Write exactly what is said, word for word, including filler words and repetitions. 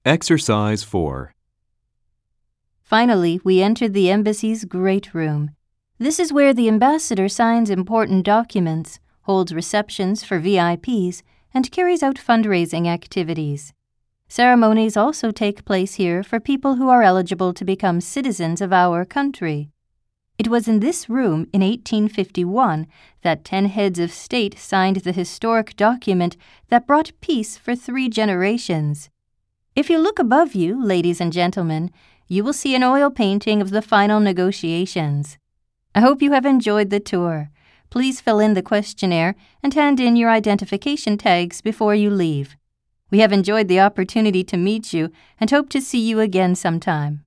Exercise four. Finally, we entered the embassy's great room. This is where the ambassador signs important documents, holds receptions for V I Ps, and carries out fundraising activities. Ceremonies also take place here for people who are eligible to become citizens of our country. It was in this room in eighteen fifty-one that ten heads of state signed the historic document that brought peace for three generations. If you look above you, ladies and gentlemen, you will see an oil painting of the final negotiations. I hope you have enjoyed the tour. Please fill in the questionnaire and hand in your identification tags before you leave. We have enjoyed the opportunity to meet you and hope to see you again sometime.